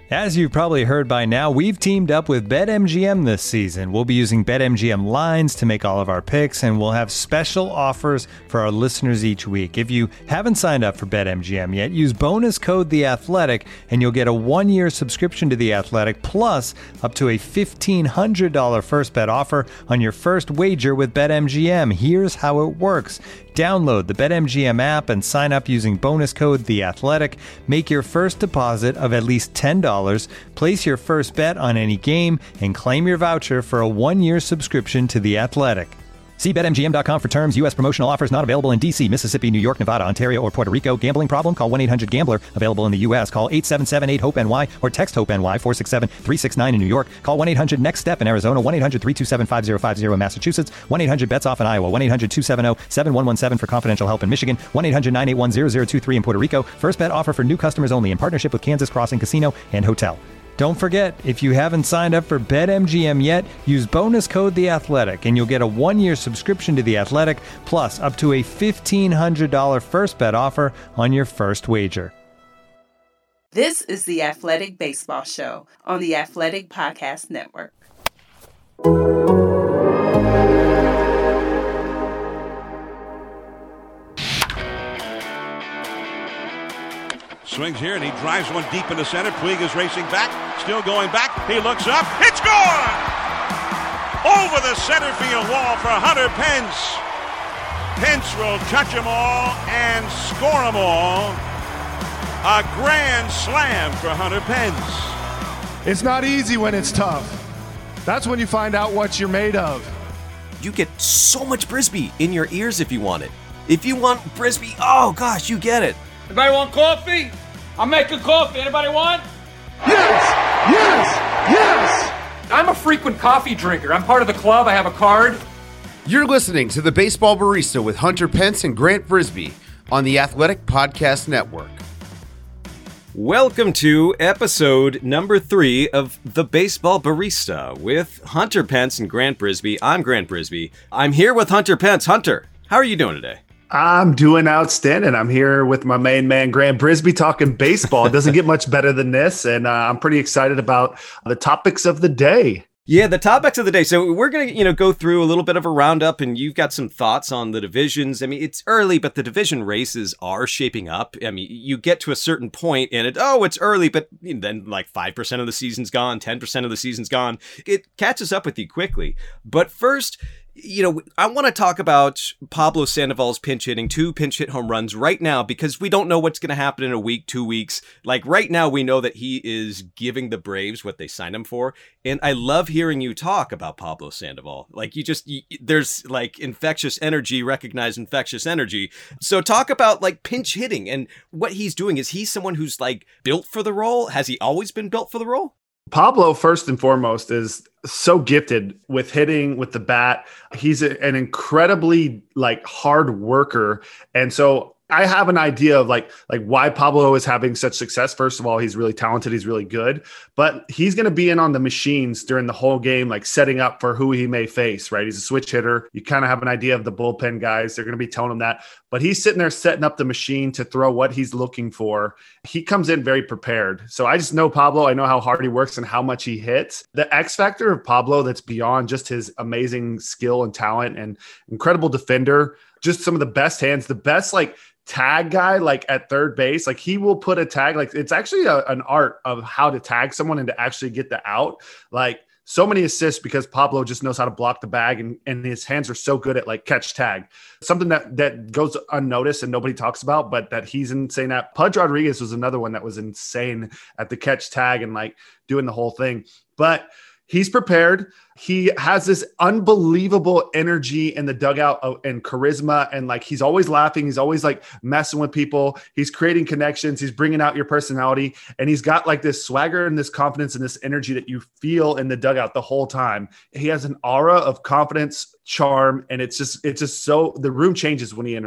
As you've probably heard by now, we've teamed up with BetMGM this season. We'll be using BetMGM lines to make all of our picks, and we'll have special offers for our listeners each week. If you haven't signed up for BetMGM yet, use bonus code The Athletic, and you'll get a 1-year subscription to The Athletic, plus up to a $1,500 first bet offer on your first wager with BetMGM. Here's how it works. Download the BetMGM app and sign up using bonus code The Athletic. Make your first deposit of at least $10. Place your first bet on any game and claim your voucher for a 1-year subscription to The Athletic. See BetMGM.com for terms. U.S. promotional offers not available in D.C., Mississippi, New York, Nevada, Ontario, or Puerto Rico. Gambling problem? Call 1-800-GAMBLER. Available in the U.S. Call 877-8-HOPE-NY or text HOPE-NY 467-369 in New York. Call 1-800-NEXT-STEP in Arizona. 1-800-327-5050 in Massachusetts. 1-800-BETS-OFF in Iowa. 1-800-270-7117 for confidential help in Michigan. 1-800-981-0023 in Puerto Rico. First bet offer for new customers only in partnership with Kansas Crossing Casino and Hotel. Don't forget, if you haven't signed up for BetMGM yet, use bonus code The Athletic, and you'll get a 1-year subscription to The Athletic, plus up to a $1,500 first bet offer on your first wager. This is the Athletic Baseball Show on the Athletic Podcast Network. Swings here, and he drives one deep into center. Puig is racing back, still going back. He looks up. It's gone! Over the center field wall for Hunter Pence. Pence will touch them all and score them all. A grand slam for Hunter Pence. It's not easy when it's tough. That's when you find out what you're made of. You get so much Brisbee in your ears if you want it. If you want Brisbee, oh gosh, you get it. Anybody want coffee? I'm making coffee. Anybody want? Yes! Yes! Yes! I'm a frequent coffee drinker. I'm part of the club. I have a card. You're listening to The Baseball Barista with Hunter Pence and Grant Brisbee on the Athletic Podcast Network. Welcome to episode number 3 of The Baseball Barista with Hunter Pence and Grant Brisbee. I'm Grant Brisbee. I'm here with Hunter Pence. Hunter, how are you doing today? I'm doing outstanding. I'm here with my main man, Grant Brisbee, talking baseball. It doesn't get much better than this, and I'm pretty excited about the topics of the day. Yeah, the topics of the day. So we're going to, go through a little bit of a roundup, and you've got some thoughts on the divisions. I mean, it's early, but the division races are shaping up. I mean, you get to a certain point, and it's early, but then like 5% of the season's gone, 10% of the season's gone. It catches up with you quickly. But first, I want to talk about Pablo Sandoval's pinch hitting, 2 pinch hit home runs right now, because we don't know what's going to happen in a week, 2 weeks. Like right now, we know that he is giving the Braves what they signed him for. And I love hearing you talk about Pablo Sandoval. Like there's like infectious energy, recognize infectious energy. So talk about like pinch hitting and what he's doing. Is he someone who's like built for the role? Has he always been built for the role? Pablo, first and foremost, is so gifted with hitting with the bat. He's an incredibly hard worker. And so I have an idea of like why Pablo is having such success. First of all, he's really talented. He's really good, but he's going to be in on the machines during the whole game, like setting up for who he may face, right? He's a switch hitter. You kind of have an idea of the bullpen guys. They're going to be telling him that, but he's sitting there setting up the machine to throw what he's looking for. He comes in very prepared. So I just know Pablo. I know how hard he works and how much he hits. The X factor of Pablo that's beyond just his amazing skill and talent and incredible defender, just some of the best hands, the best tag guy at third base. He will put a tag, it's actually an art of how to tag someone and to actually get the out. So many assists because Pablo just knows how to block the bag and his hands are so good at catch tag. Something that goes unnoticed and nobody talks about, but that he's insane at. Pudge Rodriguez was another one that was insane at the catch tag and doing the whole thing. But he's prepared. He has this unbelievable energy in the dugout and charisma. And he's always laughing. He's always messing with people. He's creating connections. He's bringing out your personality. And he's got this swagger and this confidence and this energy that you feel in the dugout the whole time. He has an aura of confidence, charm. And it's just so the room changes when he enters it.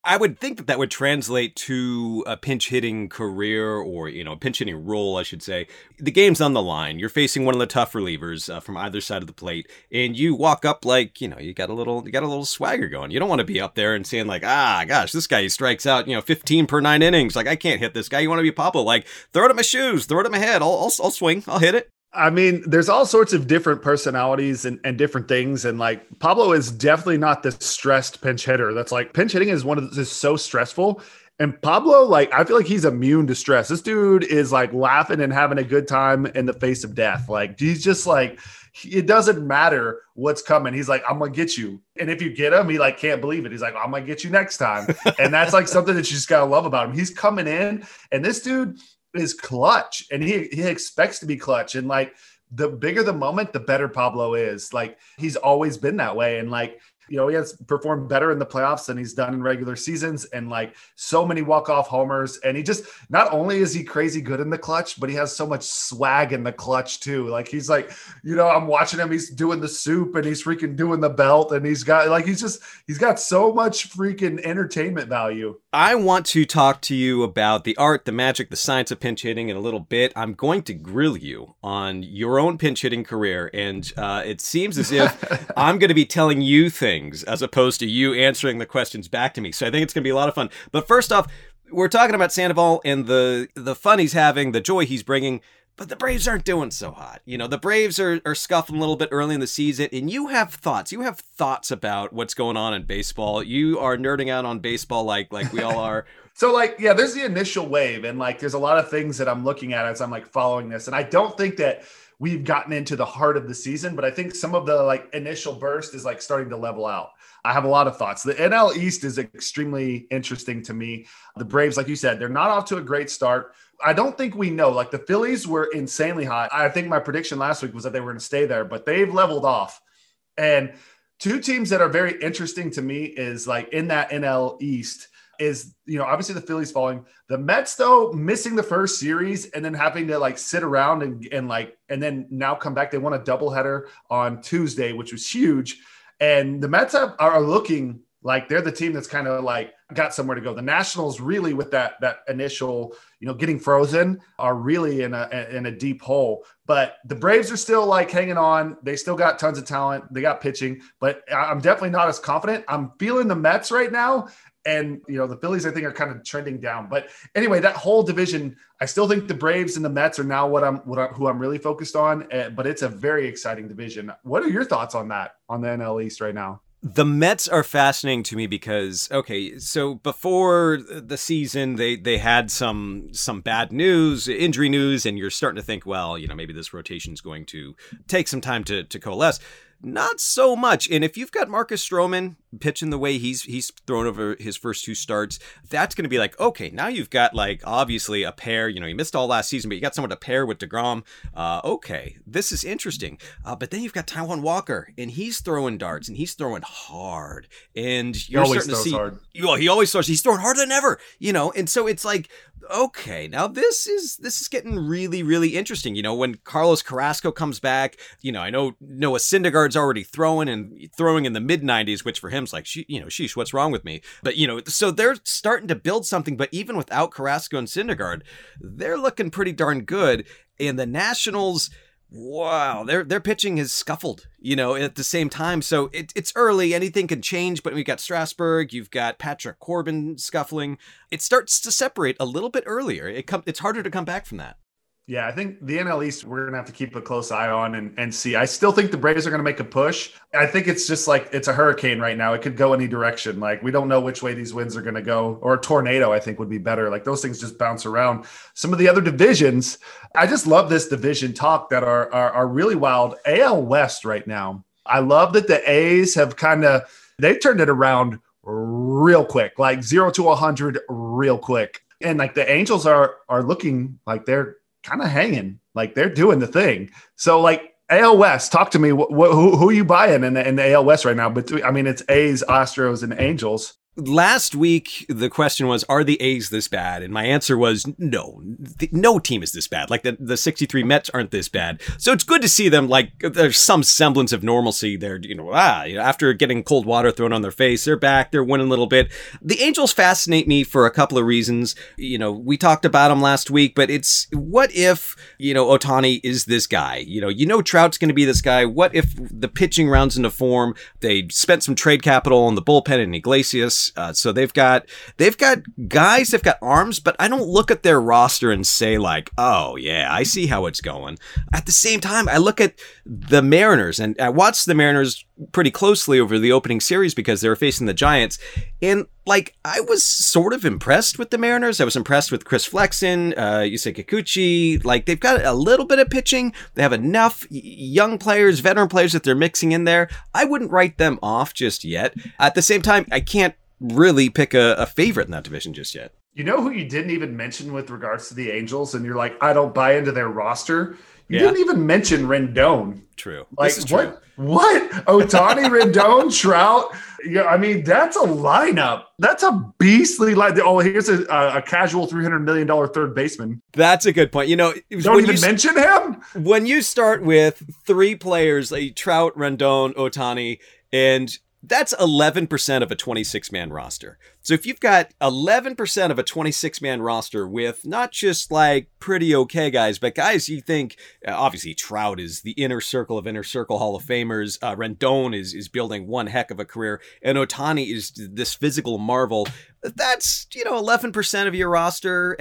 I would think that would translate to a pinch hitting career or, a pinch hitting role, I should say. The game's on the line. You're facing one of the tough relievers from either side of the plate, and you walk up like, you got a little swagger going. You don't want to be up there and saying like, gosh, this guy strikes out, 15 per 9 innings. Like, I can't hit this guy. You want to be Pablo, like, throw it at my shoes, throw it at my head. I'll swing. I'll hit it. I mean, there's all sorts of different personalities and different things. And like Pablo is definitely not the stressed pinch hitter. That's like pinch hitting is is so stressful. And Pablo, like, I feel like he's immune to stress. This dude is like laughing and having a good time in the face of death. Like, he's just like, it doesn't matter what's coming. He's like, I'm going to get you. And if you get him, he like can't believe it. He's like, I'm going to get you next time. And that's like something that you just got to love about him. He's coming in, and this dude is clutch, and he expects to be clutch. And like, the bigger the moment, the better Pablo is. Like, he's always been that way. And like, he has performed better in the playoffs than he's done in regular seasons, and like so many walk-off homers. And he just, not only is he crazy good in the clutch, but he has so much swag in the clutch too. Like, he's like, I'm watching him, he's doing the soup and he's freaking doing the belt, and he's got like, he's got so much freaking entertainment value. I want to talk to you about the art, the magic, the science of pinch hitting in a little bit. I'm going to grill you on your own pinch hitting career. And it seems as if I'm going to be telling you things as opposed to you answering the questions back to me. So I think it's going to be a lot of fun. But first off, we're talking about Sandoval and the fun he's having, the joy he's bringing. But the Braves aren't doing so hot. The Braves are scuffling a little bit early in the season, and you have thoughts. You have thoughts about what's going on in baseball. You are nerding out on baseball like we all are. So like, yeah, there's the initial wave, and like there's a lot of things that I'm looking at as I'm like following this. And I don't think that we've gotten into the heart of the season, but I think some of the like initial burst is like starting to level out. I have a lot of thoughts. The NL East is extremely interesting to me. The Braves, like you said, they're not off to a great start. I don't think we know. Like, the Phillies were insanely hot. I think my prediction last week was that they were going to stay there, but they've leveled off. And two teams that are very interesting to me is like in that NL East is, obviously the Phillies falling. The Mets, though, missing the first series and then having to like sit around and then now come back. They won a doubleheader on Tuesday, which was huge. And the Mets are looking like they're the team that's kind of like got somewhere to go. The Nationals really, with that initial, getting frozen, are really in a deep hole. But the Braves are still like hanging on. They still got tons of talent. They got pitching, but I'm definitely not as confident. I'm feeling the Mets right now. And, the Phillies, I think, are kind of trending down. But anyway, that whole division, I still think the Braves and the Mets are now who I'm really focused on. But it's a very exciting division. What are your thoughts on that, on the NL East right now? The Mets are fascinating to me because, okay, so before the season, they had some bad news, injury news, and you're starting to think, well, maybe this rotation is going to take some time to coalesce. Not so much. And if you've got Marcus Stroman pitching the way he's thrown over his first two starts, that's going to be like, okay, now you've got like obviously a pair. You missed all last season, but you got someone to pair with DeGrom. Okay, this is interesting. But then you've got Taijuan Walker, and he's throwing darts, and he's throwing hard. And you're starting to see, hard. He always throws. He's throwing harder than ever. And so it's like, okay, now this is getting really, really interesting. When Carlos Carrasco comes back, I know Noah Syndergaard's already throwing in the mid-90s, which for him's like, sheesh, what's wrong with me? But, so they're starting to build something, but even without Carrasco and Syndergaard, they're looking pretty darn good. And the Nationals, wow, their pitching has scuffled, at the same time. So it's early. Anything can change, but we've got Strasburg, you've got Patrick Corbin scuffling. It starts to separate a little bit earlier. It's harder to come back from that. Yeah, I think the NL East, we're going to have to keep a close eye on and see. I still think the Braves are going to make a push. I think it's just like it's a hurricane right now. It could go any direction. Like, we don't know which way these winds are going to go. Or a tornado, I think, would be better. Like, those things just bounce around. Some of the other divisions, I just love this division talk that are really wild. AL West right now. I love that the A's have they've turned it around real quick, like 0 to 100 real quick. And like the Angels are looking like they're kind of hanging, like they're doing the thing. So like AL West, talk to me. Who are you buying in the AL West right now? But I mean, it's A's, Astros, and Angels. Last week, the question was, are the A's this bad? And my answer was no. No team is this bad. Like the 63 Mets aren't this bad. So it's good to see them, like, there's some semblance of normalcy there. After getting cold water thrown on their face, they're back, they're winning a little bit. The Angels fascinate me for a couple of reasons. We talked about them last week, but it's, what if, Ohtani is this guy? Trout's going to be this guy. What if the pitching rounds into form? They spent some trade capital on the bullpen and Iglesias. So they've got guys, they've got arms, but I don't look at their roster and say like, oh yeah, I see how it's going. At the same time, I look at the Mariners, and I watched the Mariners pretty closely over the opening series because they were facing the Giants. And like, I was sort of impressed with the Mariners. I was impressed with Chris Flexen, Yusei Kikuchi. Like, they've got a little bit of pitching. They have enough young players, veteran players that they're mixing in there. I wouldn't write them off just yet. At the same time, I can't really pick a favorite in that division just yet. You know who you didn't even mention with regards to the Angels, and you're like, I don't buy into their roster? You didn't even mention Rendon. True. Like, this is true. What? Ohtani, Rendon, Trout? Yeah, I mean, that's a lineup. That's a beastly line. Oh, here's a casual $300 million third baseman. That's a good point. Don't even mention him? When you start with three players, like Trout, Rendon, Ohtani, and that's 11% of a 26-man roster. So if you've got 11% of a 26-man roster with not just like pretty okay guys, but guys you think, obviously Trout is the inner circle Hall of Famers. Rendon is building one heck of a career. And Ohtani is this physical marvel. That's, 11% of your roster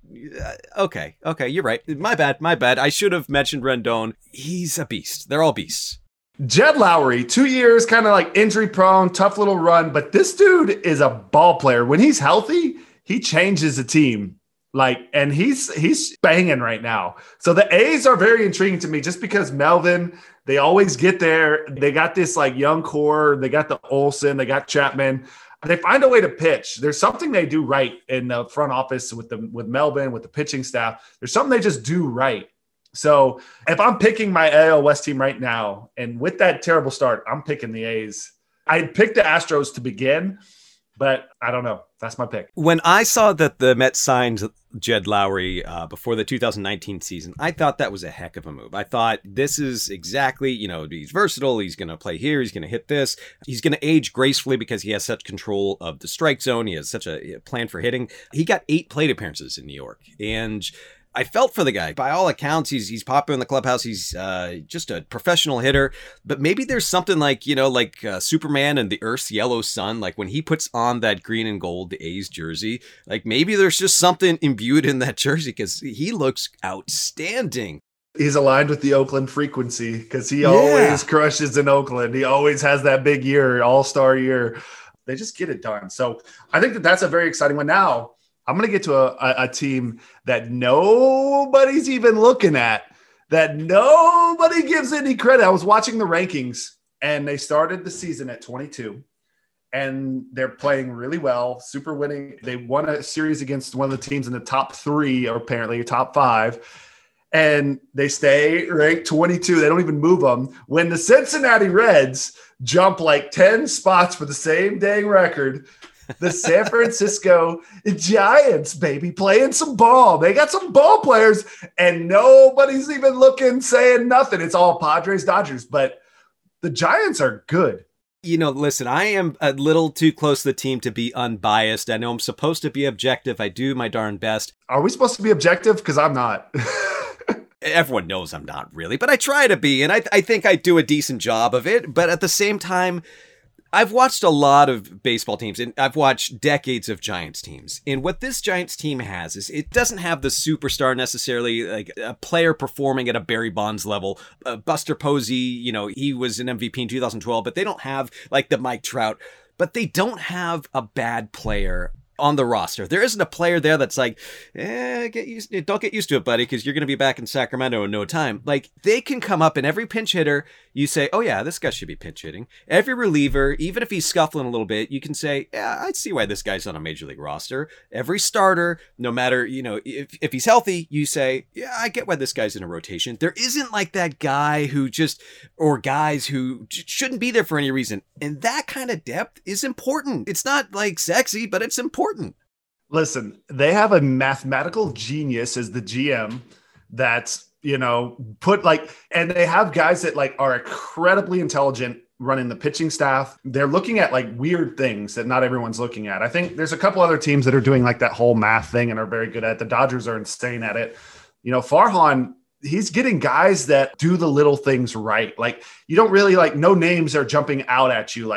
okay, you're right. My bad. I should have mentioned Rendon. He's a beast. They're all beasts. Jed Lowrie, 2 years, kind of like injury prone, tough little run, but this dude is a ball player. When he's healthy, he changes the team. And he's banging right now. So the A's are very intriguing to me just because Melvin, they always get there. They got this like young core. They got the Olsen, they got Chapman. They find a way to pitch. There's something they do right in the front office with Melvin, with the pitching staff. There's something they just do right. So if I'm picking my AL West team right now, and with that terrible start, I'm picking the A's. I'd pick the Astros to begin, but I don't know. That's my pick. When I saw that the Mets signed Jed Lowrie before the 2019 season, I thought that was a heck of a move. I thought this is exactly, he's versatile. He's going to play here. He's going to hit this. He's going to age gracefully because he has such control of the strike zone. He has such a plan for hitting. He got 8 plate appearances in New York, and I felt for the guy. By all accounts, he's popular in the clubhouse. He's just a professional hitter. But maybe there's something like, Superman and the Earth's yellow sun. Like when he puts on that green and gold, the A's jersey, like maybe there's just something imbued in that jersey because he looks outstanding. He's aligned with the Oakland frequency because he always crushes in Oakland. He always has that big year, all-star year. They just get it done. So I think that's a very exciting one. Now, I'm going to get to a team that nobody's even looking at, that nobody gives any credit. I was watching the rankings, and they started the season at 22, and they're playing really well, super winning. They won a series against one of the teams in the top 3, or apparently top 5, and they stay ranked 22. They don't even move them. When the Cincinnati Reds jump like 10 spots for the same dang record, the San Francisco Giants, baby, playing some ball. They got some ball players, and nobody's even looking, saying nothing. It's all Padres, Dodgers, but the Giants are good. Listen, I am a little too close to the team to be unbiased. I know I'm supposed to be objective. I do my darn best. Are we supposed to be objective? Because I'm not. Everyone knows I'm not really, but I try to be, and I think I do a decent job of it. But at the same time, I've watched a lot of baseball teams, and I've watched decades of Giants teams. And what this Giants team has is it doesn't have the superstar necessarily, like a player performing at a Barry Bonds level. Buster Posey, he was an MVP in 2012, but they don't have like the Mike Trout. But they don't have a bad player on the roster. There isn't a player there that's like, don't get used to it, buddy, because you're going to be back in Sacramento in no time. Like, they can come up, and every pinch hitter, you say, oh yeah, this guy should be pinch hitting. Every reliever, even if he's scuffling a little bit, you can say, yeah, I see why this guy's on a major league roster. Every starter, no matter, if he's healthy, you say, yeah, I get why this guy's in a rotation. There isn't like that guy or guys who shouldn't be there for any reason. And that kind of depth is important. It's not like sexy, but it's important. Listen, they have a mathematical genius as the GM that's, and they have guys that are incredibly intelligent running the pitching staff. They're looking at weird things that not everyone's looking at. I think there's a couple other teams that are doing that whole math thing and are very good at it. The Dodgers are insane at it. Farhan, he's getting guys that do the little things right. You don't really no names are jumping out at you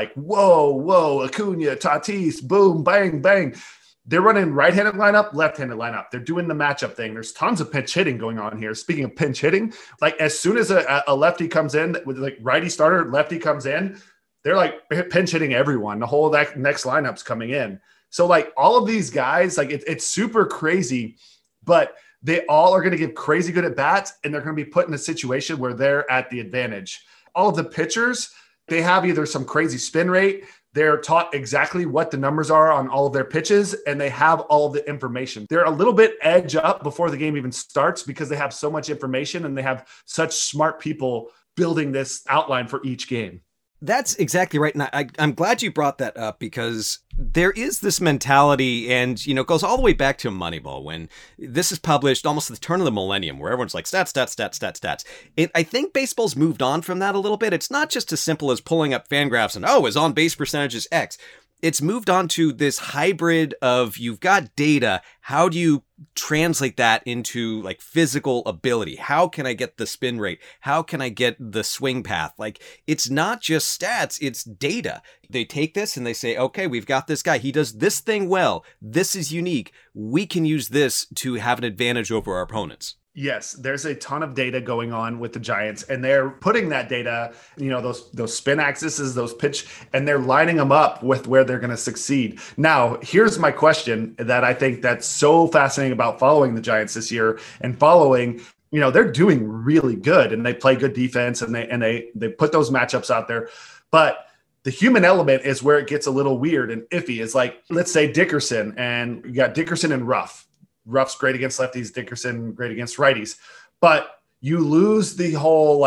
whoa, Acuna, Tatis, boom, bang, bang. They're running right-handed lineup, left-handed lineup. They're doing the matchup thing. There's tons of pinch hitting going on here. Speaking of pinch hitting, as soon as a lefty comes in with righty starter, lefty comes in, they're pinch hitting everyone. The whole next lineup's coming in. So all of these guys, it's super crazy, but they all are going to get crazy good at bats, and they're going to be put in a situation where they're at the advantage. All of the pitchers, they have either some crazy spin rate, they're taught exactly what the numbers are on all of their pitches, and they have all of the information. They're a little bit edge up before the game even starts because they have so much information and they have such smart people building this outline for each game. That's exactly right. And I'm glad you brought that up because there is this mentality and, it goes all the way back to Moneyball when this is published almost at the turn of the millennium where everyone's like stats, stats, stats, stats, stats. I think baseball's moved on from that a little bit. It's not just as simple as pulling up Fangraphs and, his on base percentage is X. It's moved on to this hybrid of you've got data. How do you translate that into physical ability? How can I get the spin rate? How can I get the swing path? It's not just stats, it's data. They take this and they say, okay, we've got this guy. He does this thing well. This is unique. We can use this to have an advantage over our opponents. Yes, there's a ton of data going on with the Giants, and they're putting that data, those spin axes, those pitch, and they're lining them up with where they're going to succeed. Now, here's my question that I think that's so fascinating about following the Giants this year and following, they're doing really good and they play good defense and they put those matchups out there. But the human element is where it gets a little weird and iffy. It's let's say Dickerson, and you got Dickerson and Ruff. Ruff's great against lefties, Dickerson great against righties, but you lose the whole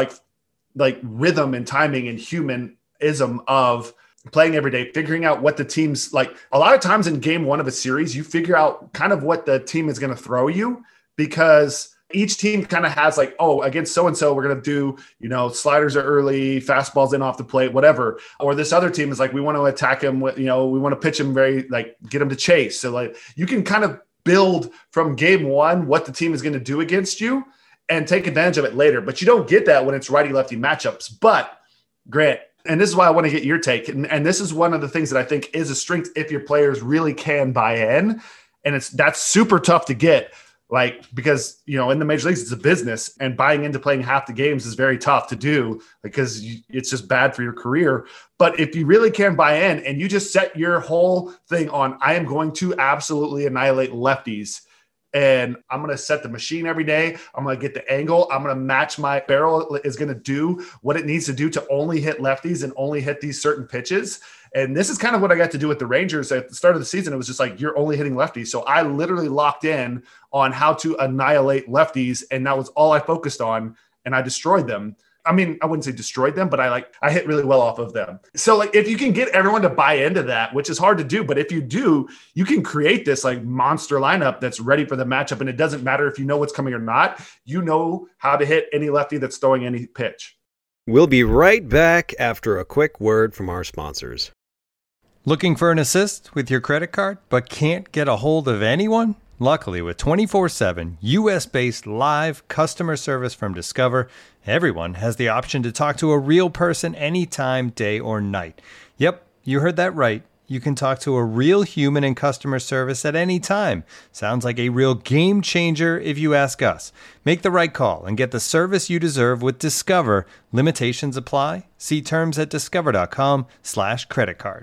rhythm and timing and humanism of playing every day, figuring out what the team's a lot of times in game one of a series, you figure out kind of what the team is going to throw you because each team kind of has against so-and-so, we're going to do, sliders are early, fastballs in off the plate, whatever. Or this other team is we want to attack him with, we want to pitch him very get him to chase. So you can kind of build from game one what the team is going to do against you and take advantage of it later. But you don't get that when it's righty-lefty matchups. But, Grant, and this is why I want to get your take, and this is one of the things that I think is a strength if your players really can buy in, and that's super tough to get, because, in the major leagues, it's a business, and buying into playing half the games is very tough to do because it's just bad for your career. But if you really can buy in and you just set your whole thing on, I am going to absolutely annihilate lefties, and I'm going to set the machine every day. I'm going to get the angle. I'm going to match my barrel is going to do what it needs to do to only hit lefties and only hit these certain pitches. And this is kind of what I got to do with the Rangers at the start of the season. It was just you're only hitting lefties. So I literally locked in on how to annihilate lefties. And that was all I focused on. And I destroyed them. I mean, I wouldn't say destroyed them, but I hit really well off of them. So if you can get everyone to buy into that, which is hard to do, but if you do, you can create this monster lineup that's ready for the matchup. And it doesn't matter if you know what's coming or not, you know how to hit any lefty that's throwing any pitch. We'll be right back after a quick word from our sponsors. Looking for an assist with your credit card, but can't get a hold of anyone? Luckily, with 24/7 US-based live customer service from Discover, everyone has the option to talk to a real person anytime, day or night. Yep, you heard that right. You can talk to a real human in customer service at any time. Sounds like a real game changer if you ask us. Make the right call and get the service you deserve with Discover. Limitations apply. See terms at discover.com/creditcard.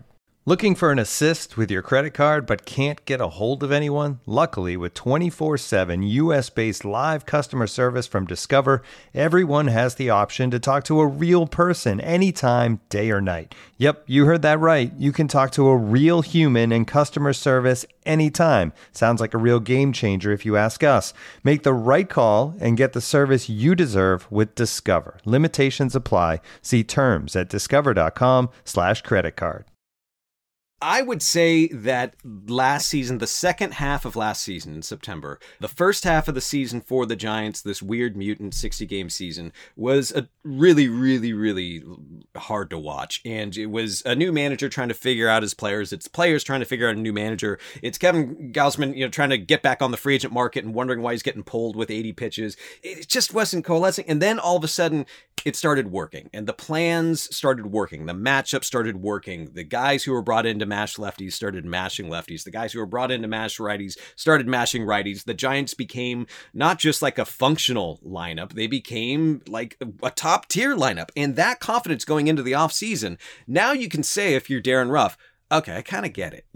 Looking for an assist with your credit card but can't get a hold of anyone? Luckily, with 24/7 US-based live customer service from Discover, everyone has the option to talk to a real person anytime, day or night. Yep, you heard that right. You can talk to a real human in customer service anytime. Sounds like a real game changer if you ask us. Make the right call and get the service you deserve with Discover. Limitations apply. See terms at discover.com/creditcard. I would say that last season, the second half of last season in September, the first half of the season for the Giants, this weird mutant 60-game season, was a really, really, really hard to watch. And it was a new manager trying to figure out his players. It's players trying to figure out a new manager. It's Kevin Gausman, trying to get back on the free agent market and wondering why he's getting pulled with 80 pitches. It just wasn't coalescing. And then all of a sudden, it started working. And the plans started working. The matchup started working. The guys who were brought in to mash lefties started mashing lefties. The guys who were brought in to mash righties started mashing righties. The Giants became not just like a functional lineup, they became like a top tier lineup. And that confidence going into the offseason, now you can say, if you're Darren Ruff, okay, I kind of get it.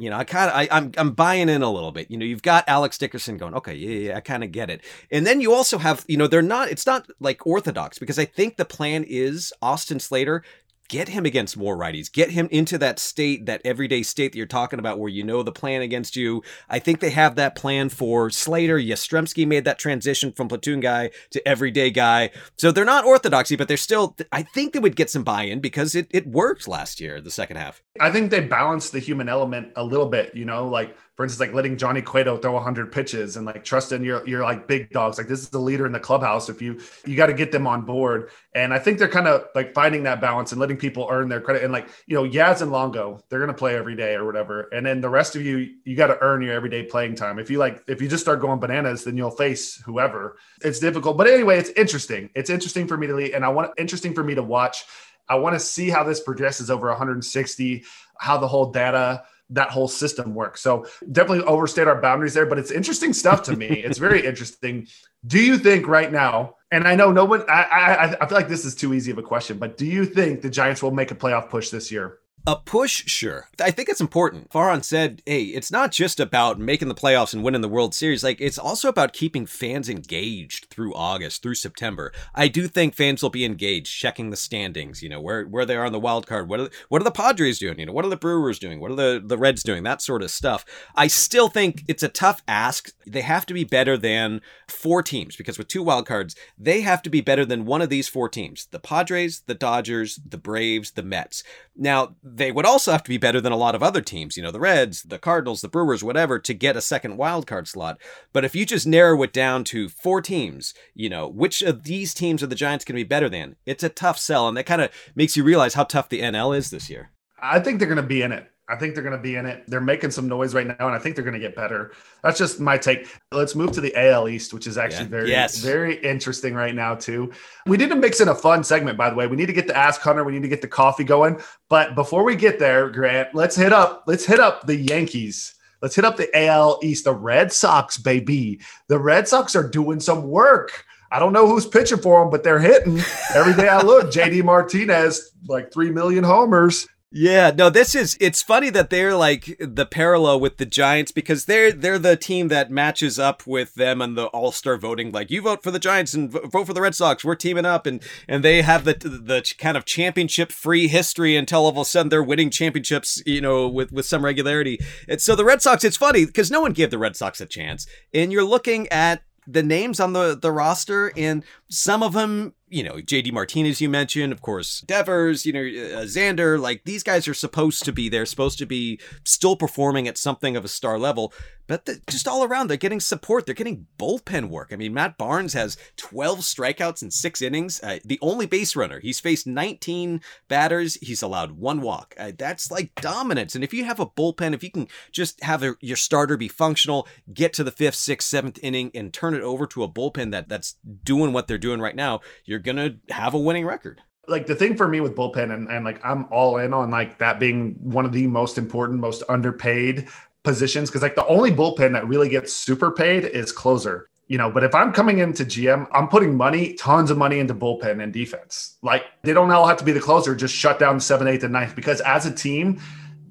I'm buying in a little bit. You've got Alex Dickerson going, okay, yeah, I kind of get it. And then you also have, it's not like orthodox, because I think the plan is Austin Slater, get him against more righties, get him into that state, that everyday state that you're talking about where the plan against you. I think they have that plan for Slater. Yastrzemski made that transition from platoon guy to everyday guy. So they're not orthodoxy, but they're still, I think they would get some buy-in because it worked last year, the second half. I think they balanced the human element a little bit, like, for instance, like letting Johnny Cueto throw 100 pitches and like trusting your like big dogs. Like, this is the leader in the clubhouse. If you got to get them on board. And I think they're kind of like finding that balance and letting people earn their credit. And like, Yaz and Longo, they're going to play every day or whatever. And then the rest of you got to earn your everyday playing time. If you just start going bananas, then you'll face whoever. It's difficult. But anyway, it's interesting. It's interesting for me to lead, and interesting for me to watch. I want to see how this progresses over 160, how the whole data, that whole system works. So definitely overstayed our boundaries there, but it's interesting stuff to me. It's very interesting. Do you think right now, and I know no one, I feel like this is too easy of a question, but do you think the Giants will make a playoff push this year? A push, sure. I think it's important. Farhan said, hey, it's not just about making the playoffs and winning the World Series. Like, it's also about keeping fans engaged through August, through September. I do think fans will be engaged, checking the standings, where they are on the wild card. What are the Padres doing? What are the Brewers doing? What are the Reds doing? That sort of stuff. I still think it's a tough ask. They have to be better than 4 teams, because with 2 wild cards, they have to be better than one of these 4 teams. The Padres, the Dodgers, the Braves, the Mets. Now, they would also have to be better than a lot of other teams, the Reds, the Cardinals, the Brewers, whatever, to get a second wild card slot. But if you just narrow it down to 4 teams, which of these teams are the Giants going to be better than? It's a tough sell, and that kind of makes you realize how tough the NL is this year. I think they're going to be in it. They're making some noise right now, and I think they're going to get better. That's just my take. Let's move to the AL East, which is actually very interesting right now, too. We need to mix in a fun segment, by the way. We need to get the Ask Hunter. We need to get the coffee going. But before we get there, Grant, let's hit up the Yankees. Let's hit up the AL East, the Red Sox, baby. The Red Sox are doing some work. I don't know who's pitching for them, but they're hitting. Every day I look, JD Martinez, like 3 million homers. Yeah, no, it's funny that they're like the parallel with the Giants, because they're the team that matches up with them and the All-Star voting. Like, you vote for the Giants and vote for the Red Sox. We're teaming up, and they have the kind of championship-free history until all of a sudden they're winning championships, with some regularity. And so the Red Sox, it's funny because no one gave the Red Sox a chance. And you're looking at the names on the roster, and some of them, JD Martinez, you mentioned, of course, Devers, Xander, like, these guys are supposed to be there, supposed to be still performing at something of a star level, but just all around, they're getting support. They're getting bullpen work. I mean, Matt Barnes has 12 strikeouts in 6 innings. The only base runner. He's faced 19 batters. He's allowed 1 walk. That's like dominance. And if you have a bullpen, if you can just have your starter be functional, get to the 5th, 6th, 7th inning and turn it over to a bullpen that's doing what they're doing right now, you're going to have a winning record. Like, the thing for me with bullpen, and like, I'm all in on like that being one of the most important, most underpaid positions, because like the only bullpen that really gets super paid is closer, but if I'm coming into GM, I'm putting tons of money into bullpen and defense. Like, they don't all have to be the closer, just shut down the 7th, 8th, and 9th, because as a team,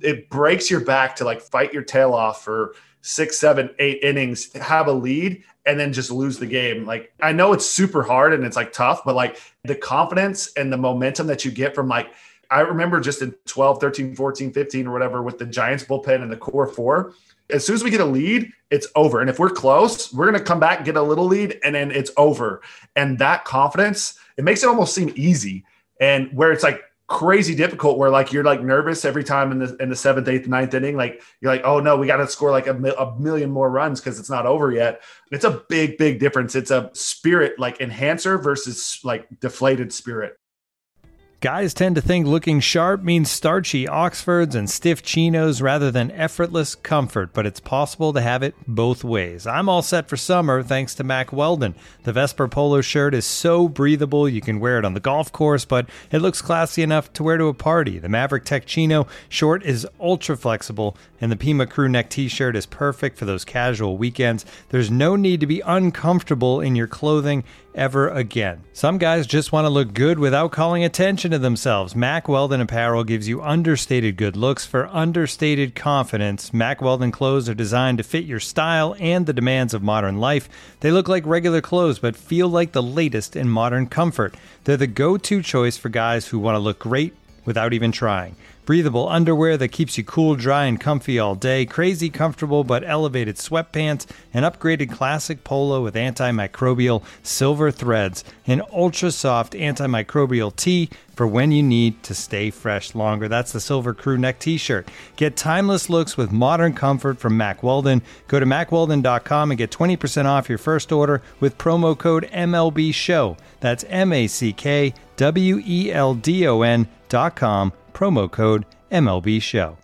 it breaks your back to like fight your tail off for 6, 7, 8 innings, have a lead, and then just lose the game. Like, I know it's super hard and it's like tough, but like the confidence and the momentum that you get from like, I remember just in 12, 13, 14, 15 or whatever with the Giants bullpen and the core 4, as soon as we get a lead, it's over. And if we're close, we're going to come back and get a little lead, and then it's over. And that confidence, it makes it almost seem easy. And where it's like crazy difficult, where like you're like nervous every time in the 7th, 8th, 9th inning, like you're like, oh no, we got to score like a million more runs because it's not over yet. It's a big difference. It's a spirit like enhancer versus like deflated spirit. Guys tend to think looking sharp means starchy Oxfords and stiff chinos rather than effortless comfort, but it's possible to have it both ways. I'm all set for summer thanks to Mack Weldon. The Vesper polo shirt is so breathable you can wear it on the golf course, but it looks classy enough to wear to a party. The Maverick Tech Chino short is ultra flexible, and the Pima crew neck t-shirt is perfect for those casual weekends. There's no need to be uncomfortable in your clothing ever again. Some guys just want to look good without calling attention to themselves. Mack Weldon apparel gives you understated good looks for understated confidence. Mack Weldon clothes are designed to fit your style and the demands of modern life. They look like regular clothes but feel like the latest in modern comfort. They're the go-to choice for guys who want to look great without even trying. Breathable underwear that keeps you cool, dry, and comfy all day, crazy comfortable but elevated sweatpants, an upgraded classic polo with antimicrobial silver threads, an ultra-soft antimicrobial tee for when you need to stay fresh longer. That's the Silver Crew Neck t-shirt. Get timeless looks with modern comfort from Mack Weldon. Go to MackWeldon.com and get 20% off your first order with promo code MLBSHOW. That's MackWeldon.com. Promo code MLB Show.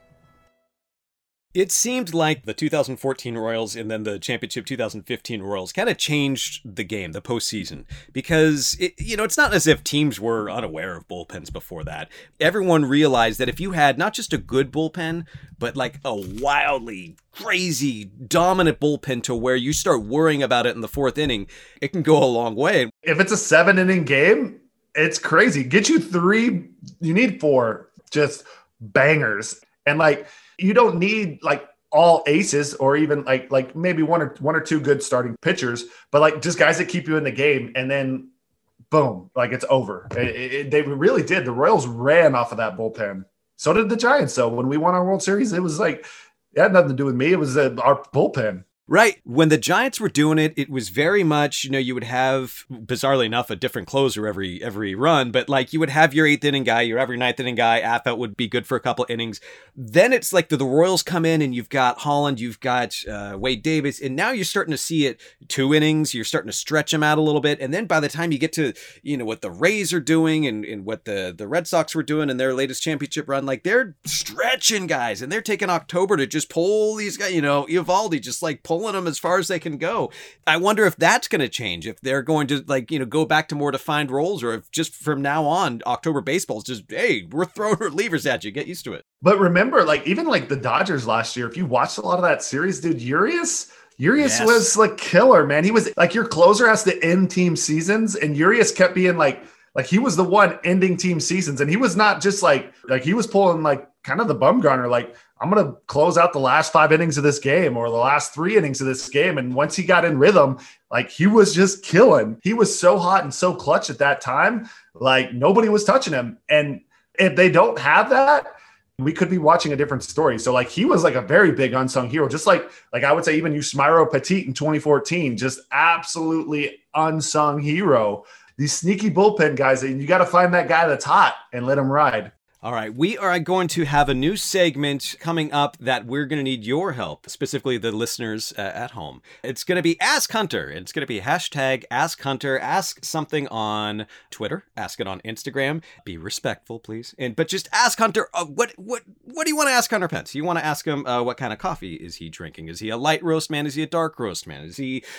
It seemed like the 2014 Royals and then the championship 2015 Royals kind of changed the game, the postseason, because it's not as if teams were unaware of bullpens before that. Everyone realized that if you had not just a good bullpen, but like a wildly crazy dominant bullpen to where you start worrying about it in the 4th inning, it can go a long way. If it's a 7-inning game, it's crazy. Get you 3, you need 4 just bangers. And like, you don't need like all aces or even like maybe one or two good starting pitchers, but like just guys that keep you in the game, and then boom, like it's over. They really did. The Royals ran off of that bullpen. So did the Giants. So when we won our World Series, it was like, it had nothing to do with me. It was our bullpen. Right. When the Giants were doing it, it was very much, you would have, bizarrely enough, a different closer every run, but like you would have your 8th inning guy, your every 9th inning guy, Affet would be good for a couple innings. Then it's like the Royals come in and you've got Holland, you've got Wade Davis, and now you're starting to see it 2 innings, you're starting to stretch them out a little bit. And then by the time you get to, what the Rays are doing and what the Red Sox were doing in their latest championship run, like they're stretching guys and they're taking October to just pull these guys, Eovaldi just like pulling them as far as they can go. I wonder if that's going to change, if they're going to go back to more defined roles, or if just from now on, October baseball is just, hey, we're throwing relievers at you. Get used to it. But remember, even the Dodgers last year, if you watched a lot of that series, dude, Urias was like killer, man. He was like, your closer has to end team seasons, and Urias kept being like he was the one ending team seasons. And he was not just like he was pulling kind of the Bumgarner, I'm going to close out the last 5 innings of this game or the last 3 innings of this game. And once he got in rhythm, he was just killing. He was so hot and so clutch at that time. Nobody was touching him. And if they don't have that, we could be watching a different story. So he was a very big unsung hero, just like I would say even Yusmeiro Petit in 2014, just absolutely unsung hero. These sneaky bullpen guys, and you got to find that guy that's hot and let him ride. All right, we are going to have a new segment coming up that we're going to need your help, specifically the listeners at home. It's going to be Ask Hunter, and it's going to be hashtag Ask Hunter. Ask something on Twitter, ask it on Instagram. Be respectful, please. But just ask Hunter, what do you want to ask Hunter Pence? You want to ask him what kind of coffee is he drinking? Is he a light roast man? Is he a dark roast man? Is he,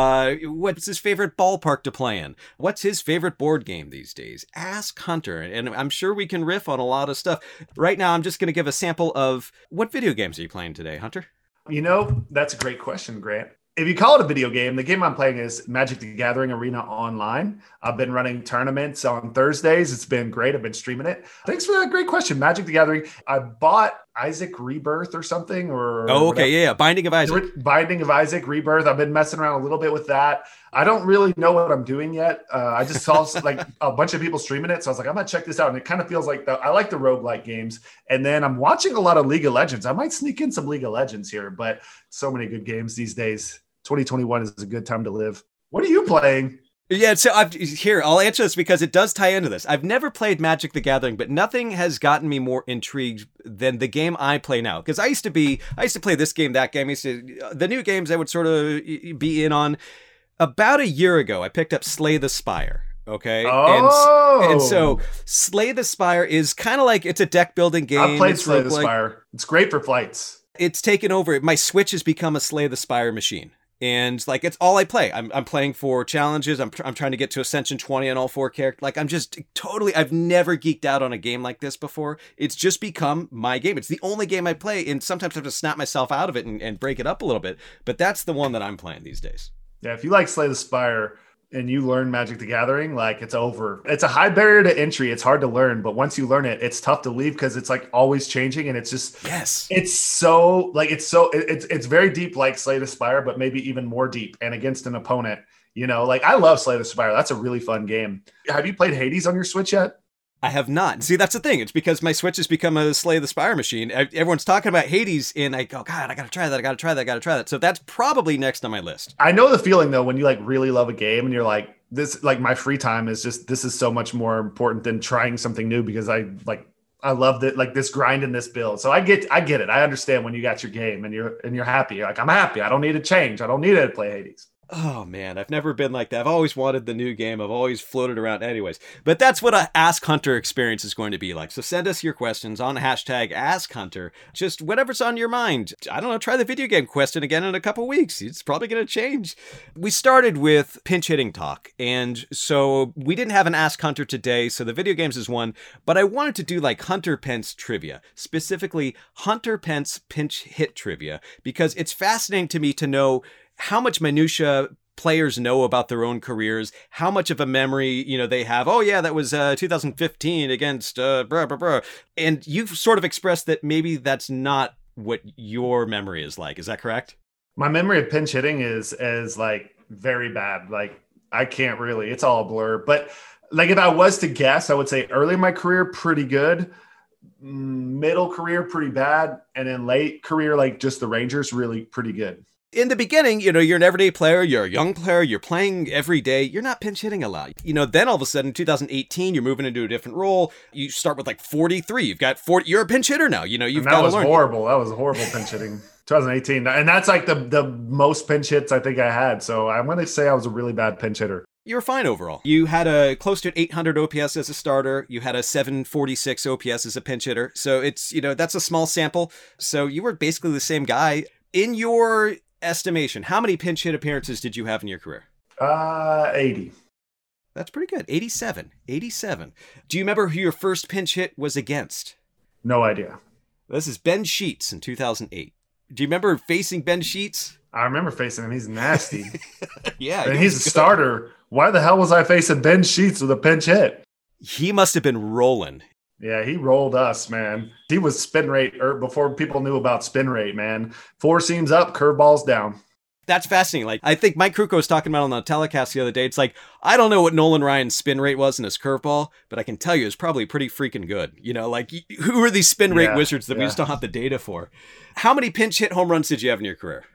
what's his favorite ballpark to play in? What's his favorite board game these days? Ask Hunter, and I'm sure we can riff on a lot of stuff. Right now, I'm just going to give a sample of what video games are you playing today, Hunter? That's a great question, Grant. if you call it a video game, the game I'm playing is Magic the Gathering Arena Online. I've been running tournaments on Thursdays. It's been great. I've been streaming it. Thanks for that great question. Magic the Gathering. I bought Isaac Rebirth or something. Oh, okay. Yeah. Binding of Isaac. Binding of Isaac Rebirth. I've been messing around a little bit with that. I don't really know what I'm doing yet. I just saw like a bunch of people streaming it. So I was like, I'm going to check this out. And it kind of feels like I like the roguelike games. And then I'm watching a lot of League of Legends. I might sneak in some League of Legends here, but so many good games these days. 2021 is a good time to live. What are you playing? Yeah, so I'll answer this because it does tie into this. I've never played Magic the Gathering, but nothing has gotten me more intrigued than the game I play now. Because I used to play this game, that game. The new games I would sort of be in on. About a year ago, I picked up Slay the Spire. Okay. Oh. And so Slay the Spire is kind of like, it's a deck building game. I've played Slay the Spire. It's great for flights. It's taken over. My Switch has become a Slay the Spire machine. And like, it's all I play. I'm playing for challenges. I'm trying to get to Ascension 20 on all 4 characters. Like, I'm just totally, I've never geeked out on a game like this before. It's just become my game. It's the only game I play. And sometimes I have to snap myself out of it and break it up a little bit. But that's the one that I'm playing these days. Yeah. If you like Slay the Spire and you learn Magic the Gathering, like, it's over. It's a high barrier to entry. It's hard to learn, but once you learn it, it's tough to leave because it's like always changing. And it's just, yes, it's very deep, like Slay the Spire, but maybe even more deep and against an opponent, like I love Slay the Spire. That's a really fun game. Have you played Hades on your Switch yet? I have not. See, that's the thing. It's because my Switch has become a Slay the Spire machine. Everyone's talking about Hades, and I go, God, I gotta try that. So that's probably next on my list. I know the feeling though, when you like really love a game and you're like, this, like my free time is just, this is so much more important than trying something new because I love that, like this grind and this build. So I get it. I understand when you got your game and you're happy. You're like, I'm happy. I don't need to change. I don't need to play Hades. Oh man, I've never been like that. I've always wanted the new game. I've always floated around anyways. But that's what a Ask Hunter experience is going to be like. So send us your questions on hashtag Ask Hunter. Just whatever's on your mind. I don't know, try the video game question again in a couple weeks. It's probably going to change. We started with pinch hitting talk. And so we didn't have an Ask Hunter today. So the video games is one. But I wanted to do like Hunter Pence trivia. Specifically, Hunter Pence pinch hit trivia. Because it's fascinating to me to know how much minutia players know about their own careers, how much of a memory, they have. Oh yeah, that was 2015 against And you've sort of expressed that maybe that's not what your memory is like. Is that correct? My memory of pinch hitting is like very bad. Like I can't really, it's all a blur. But like if I was to guess, I would say early in my career, pretty good. Middle career, pretty bad. And then late career, like just the Rangers, really pretty good. In the beginning, you're an everyday player, you're a young player, you're playing every day, you're not pinch hitting a lot. Then all of a sudden, 2018, you're moving into a different role. You start with like 43. You've got 40. You're a pinch hitter now. You've got to learn. Horrible. That was horrible pinch hitting. 2018. And that's like the most pinch hits I think I had. So I'm going to say I was a really bad pinch hitter. You were fine overall. You had a close to 800 OPS as a starter. You had a 746 OPS as a pinch hitter. So it's, that's a small sample. So you were basically the same guy. In your estimation, how many pinch hit appearances did you have in your career? 80. That's pretty good. 87. Do you remember who your first pinch hit was against? No idea. This is Ben Sheets in 2008. Do you remember facing Ben Sheets? I remember facing him. He's nasty. Yeah. And he's a starter. Why the hell was I facing Ben Sheets with a pinch hit? He must have been rolling. Yeah, he rolled us, man. He was spin rate before people knew about spin rate, man. 4 seams up, curveballs down. That's fascinating. Like, I think Mike Krukow was talking about on the telecast the other day. It's like, I don't know what Nolan Ryan's spin rate was in his curveball, but I can tell you it's probably pretty freaking good. Like, who are these spin rate wizards that we just don't have the data for? How many pinch hit home runs did you have in your career?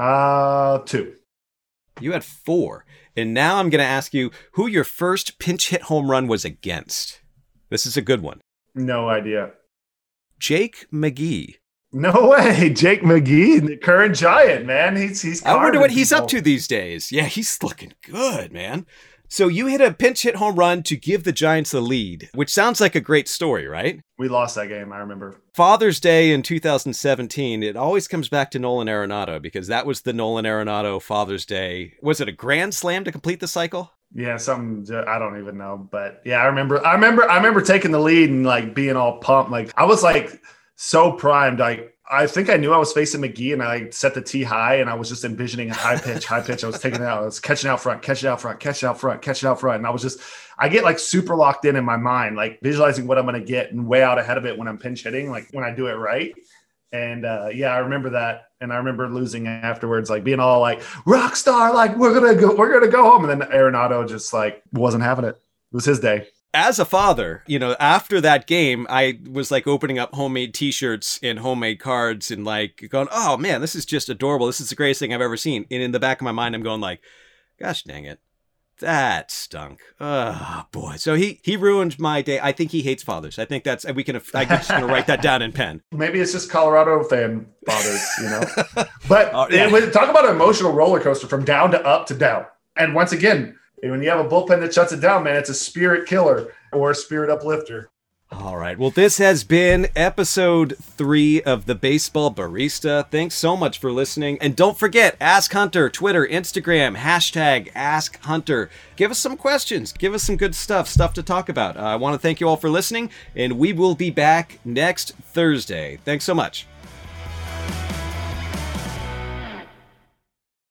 2. You had 4. And now I'm going to ask you who your first pinch hit home run was against. This is a good one. No idea. Jake McGee. No way. Jake McGee, the current Giant, man. He's I wonder what he's up to these days. Yeah, he's looking good, man. So you hit a pinch hit home run to give the Giants the lead, which sounds like a great story, right? We lost that game, I remember. Father's Day in 2017, it always comes back to Nolan Arenado because that was the Nolan Arenado Father's Day. Was it a grand slam to complete the cycle? Yeah, something I don't even know, but yeah, I remember taking the lead and like being all pumped. Like I was like so primed. I think I knew I was facing McGee, and I set the tee high, and I was just envisioning a high pitch. I was taking it out. I was catching out front. And I get like super locked in my mind, like visualizing what I'm going to get and way out ahead of it when I'm pinch hitting, like when I do it right. And I remember that. And I remember losing afterwards, like being all like rock star, like we're going to go home. And then Arenado just like wasn't having it. It was his day. As a father, after that game, I was like opening up homemade t-shirts and homemade cards and like going, oh man, this is just adorable. This is the greatest thing I've ever seen. And in the back of my mind, I'm going like, gosh dang it. That stunk. Oh boy. So he ruined my day. I think he hates fathers. I think I'm just going to write that down in pen. Maybe it's just Colorado fan fathers, But talk about an emotional roller coaster from down to up to down. And once again, when you have a bullpen that shuts it down, man, it's a spirit killer or a spirit uplifter. All right. Well, this has been episode 3 of the Baseball Barista. Thanks so much for listening. And don't forget, Ask Hunter, Twitter, Instagram, #AskHunter. Give us some questions. Give us some good stuff to talk about. I want to thank you all for listening, and we will be back next Thursday. Thanks so much.